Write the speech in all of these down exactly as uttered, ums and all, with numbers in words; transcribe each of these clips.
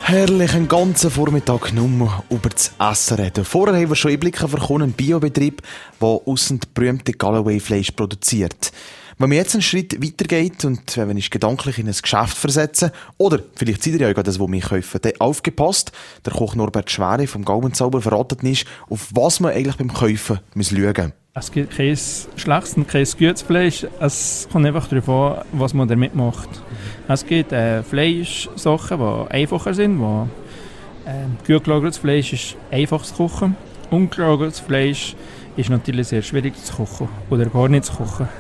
Herrlich, einen ganzen Vormittag nur über das Essen reden. Vorher haben wir schon Einblicke bekommen, einen Biobetrieb, der aussen das berühmte Galloway-Fleisch produziert. Wenn man jetzt einen Schritt weitergeht und wenn wir uns gedanklich in ein Geschäft versetzen, oder vielleicht seid ihr ja gerade das, was wir kaufen, dann aufgepasst, der Koch Norbert Schwere vom Gaumenzauber verratet nicht, auf was man eigentlich beim Kaufen muss schauen muss. Es gibt kein schlechtes und kein gutes Fleisch. Es kommt einfach darauf an, was man damit macht. Es gibt äh, Fleischsachen, die einfacher sind. Wo, äh, gut gelagertes Fleisch ist einfach zu kochen. Ungelagertes Fleisch ist natürlich sehr schwierig zu kochen oder gar nicht zu kochen.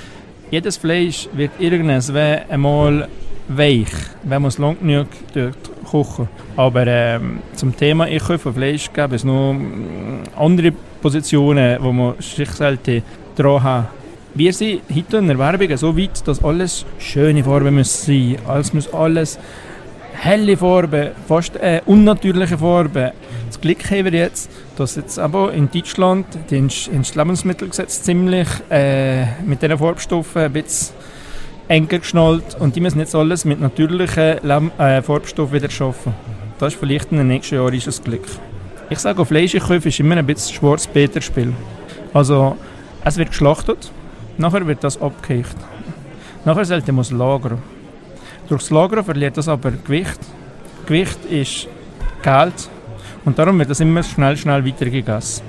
Jedes Fleisch wird irgendwann einmal weich, wenn man es lang genug kochen. Aber ähm, zum Thema «Ich kaufe Fleisch» gibt es noch andere Positionen, wo man sich selten dran hat. Wir sind heute in der Werbung so weit, dass alles schöne Farben muss sein. Alles muss alles helle Farben, fast äh, unnatürliche Farben. Das Glück haben wir jetzt, dass jetzt aber in Deutschland das Lebensmittelgesetz ziemlich äh, mit diesen Farbstoffen ein bisschen enger geschnallt und die müssen jetzt alles mit natürlichen Leb- äh, Farbstoffen wieder schaffen. Das ist vielleicht in den nächsten Jahren ist das Glück. Ich sage, auf Fleisch ich kaufe ist immer ein bisschen Schwarz-Peter-Spiel. Also, es wird geschlachtet, nachher wird das abgehakt. Nachher sollte man es lagern. Durch das Lagern verliert das aber Gewicht. Gewicht ist Geld und darum wird das immer schnell, schnell weitergegessen.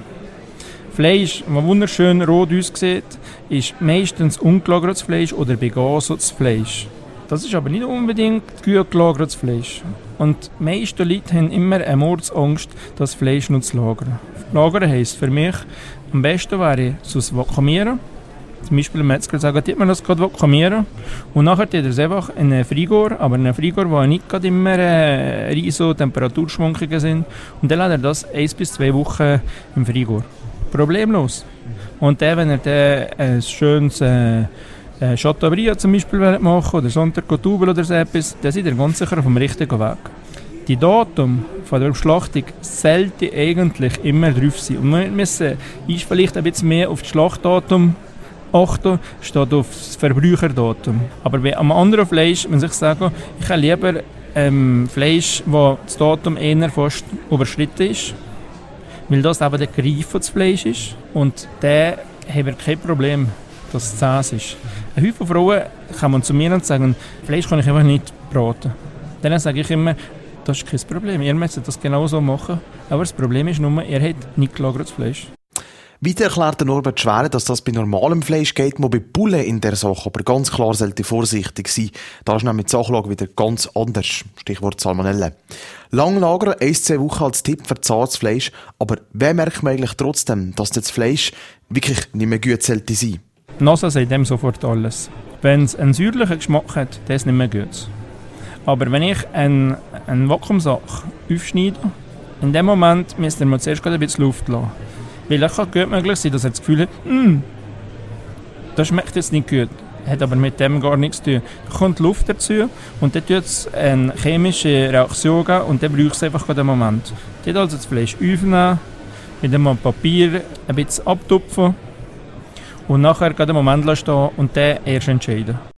Fleisch, das wunderschön rot aussieht, ist meistens ungelagertes Fleisch oder begasetes Fleisch. Das ist aber nicht unbedingt gut gelagertes Fleisch. Und die meisten Leute haben immer eine Mordsangst, das Fleisch noch zu lagern. Lagern heisst für mich, am besten wäre es zu vakuumieren. Zum Beispiel im Metzger sagen, die man das gerade vakuumieren. Und nachher tut er es einfach in einen Frigor, aber in einen Frigor, wo nicht gerade immer äh, riesige Temperaturschwankungen sind. Und dann lässt er das eins bis zwei Wochen im Frigor. Problemlos. Und dann, wenn er dann ein schönes äh, äh, Chateaubriand zum Beispiel machen oder Santercotubel oder so etwas, dann seid ihr ganz sicher auf dem richtigen Weg. Die Datum von der Schlachtung sollte eigentlich immer drauf sein. Und wir müssen ist vielleicht ein bisschen mehr auf das Schlachtdatum achten, statt auf das Verbraucherdatum. Aber bei einem anderen Fleisch muss ich sagen, ich habe lieber ähm, Fleisch, wo das Datum eher fast überschritten ist, weil das eben der Greif des Fleisch ist. Und da haben wir kein Problem, dass es zäh ist. Ein Haufen Frauen kommen zu mir und sagen, Fleisch kann ich einfach nicht braten. Dann sage ich immer, das ist kein Problem, ihr müsst das genauso machen. Aber das Problem ist nur, ihr habt nicht gelagertes Fleisch. Weiter erklärt Norbert Schwere, dass das bei normalem Fleisch geht, man bei Bullen in der Sache aber ganz klar sollte vorsichtig sein. Da ist nämlich die Sachlage wieder ganz anders. Stichwort Salmonellen. Lang lagern, ein bis zwei Wochen als Tipp für zartes Fleisch. Aber wer merkt man eigentlich trotzdem, dass das Fleisch wirklich nicht mehr gut sollte sein? Die Nase sagt dem sofort alles. Wenn es einen säuerlichen Geschmack hat, dann ist es nicht mehr gut. Aber wenn ich einen, einen Vakuumsack aufschneide, in dem Moment müsst ihr mir zuerst ein bisschen Luft lassen. Weil es kann gut möglich sein, dass er das Gefühl hat, mm, das schmeckt jetzt nicht gut, hat aber mit dem gar nichts zu tun. Da kommt Luft dazu und dann tut es eine chemische Reaktion geben und dann braucht es einfach einen Moment. Dann also das Fleisch aufnehmen, mit dem Papier ein bisschen abtupfen und nachher einen Moment stehen und dann erst entscheiden.